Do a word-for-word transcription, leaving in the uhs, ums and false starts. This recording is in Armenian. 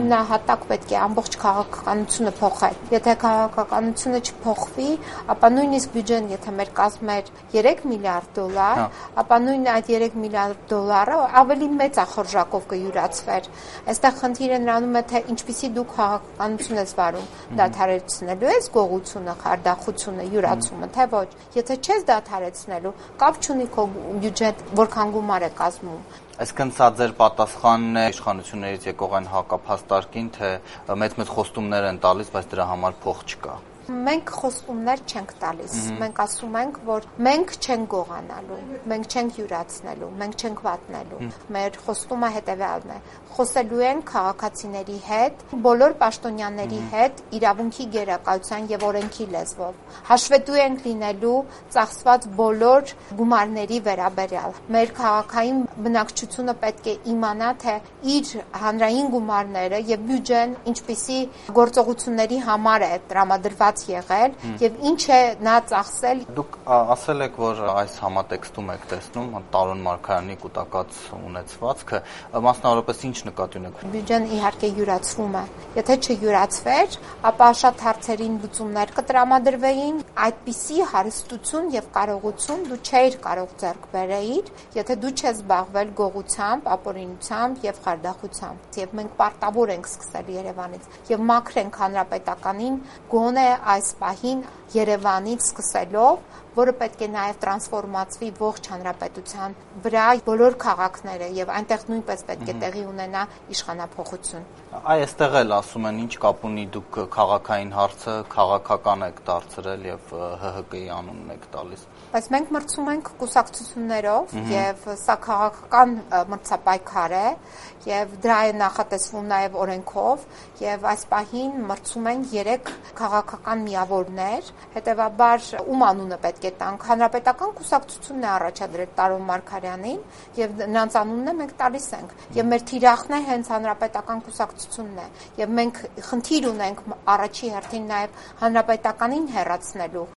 Ամենահատակ պետք է ամբողջ քաղաքականությունը փոխել։ Եթե քաղաքականությունը չփոխվի, ապա նույնիսկ բյուջեն, եթե մեր կազմում էր երեք միլիարդ դոլար, ապա նույն այդ երեք միլիարդ դոլարը ավելի մեծ ախորժակով կյուրացվեր։ Այստեղ խնդիրը նրանում է, թե ինչպիսի դու քաղաքականություն ես վարում, դադարեցնելու ես գողությունը, խարդախությունը, յուրացումը, թե ոչ։ Եթե չես դադարեցնելու, կապ չունի քո բյուջետ որքան գումար է կազմում։ Այսինքն սա ձեր պատասխանն է իշխանություններից եկող այն հակափաստարկին, թե մեծ-մեծ խոստումներ են տալիս, բայց դրա համար փող չկա։ Մենք խոստումներ չենք տալիս, մենք ասում ենք, որ մենք չենք գողանալու, մենք չենք յուրացնելու, մենք չենք վատնելու։ Մեր խոստումը հետևյալն է. խոսելու ենք քաղաքացիների հետ, բոլոր պաշտոնյաների հետ իրավունքի գերակայության եւ օրենքի լեզվով։ Հաշվետու ենք լինելու ծախսված բոլոր գումարների վերաբերյալ։ Մեր քաղաքային բնակչությունը պետք է իմանա, թե իր հանրային գումարները եւ բյուջեն ինչպիսի գործողությունների համար է տրամադրված եղել եւ ինչ է նա ծախսել։ Դուք ասել եք, որ այս համատեքստում եք տեսնում Տարոն Մարգարյանի կൂട്ടակած ունեցվածքը, մասնավորապես ինչ նկատի ունեք։ Բյուջեն իհարկե յուրացվում է։ Եթե չյուրացվեր, ապա շատ հարցերին լուծումներ կտրամադրվեին, այդպիսի հարստություն եւ կարողություն դու չէիր կարող ձեռք բերեիր, եթե դու չես զբաղվել գողությամբ, ապօրինությամբ եւ խարդախությամբ։ Եվ մենք պարտավոր ենք սկսել Երևանից եւ մաքրենք հանրապետականին գոնե այս պահին Երևանից սկսելով, որը պետք է նաև տրանսֆորմացվի ողջ հանրապետության վրա բոլոր քաղաքները եւ այնտեղ նույնպես պետք է տեղի ունենա իշխանափոխություն։ Այ այստեղ էլ ասում են, ինչ կապ ունի դուք քաղաքային հարցը քաղաքական եք դարձրել եւ Հ Հ Կի անունն եք տալիս։ Բայց մենք մրցում ենք կուսակցություններով եւ սա քաղաքական մրցապայքար է եւ դրա է նախատեսվում նաեւ օրենքով եւ այս պահին մրցում են երեք քաղաքական միավորներ, հետեւաբար ում անունը պետք է տանք։ Հանրապետական կուսակցությունն է առաջադրել Տարոն Մարգարյանին եւ նրանց անունն է մենք տալիս ենք եւ մեր թիրախն է հենց հանրապետական կուսակցությունն է եւ մենք խնդիր ունենք առաջի հերթին նաեւ հանրապետականին հեռացնելու